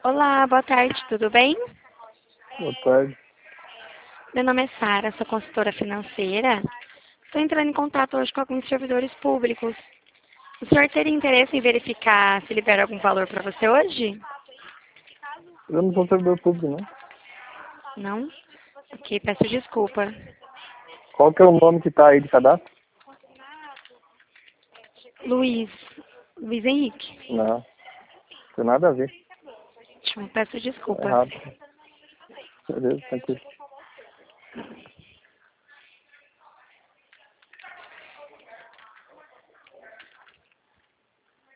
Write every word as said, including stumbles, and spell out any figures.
Olá, boa tarde, tudo bem? Boa tarde. Meu nome é Sara, sou consultora financeira. Estou entrando em contato hoje com alguns servidores públicos. O senhor teria interesse em verificar se libera algum valor para você hoje? Eu não sou servidor público, não. Não? Ok, peço desculpa. Qual que é o nome que tá aí de cadastro? Luiz. Luiz Henrique. Não, não tem nada a ver. Ótimo, peço Tá desculpas. errado. Beleza, tranquilo.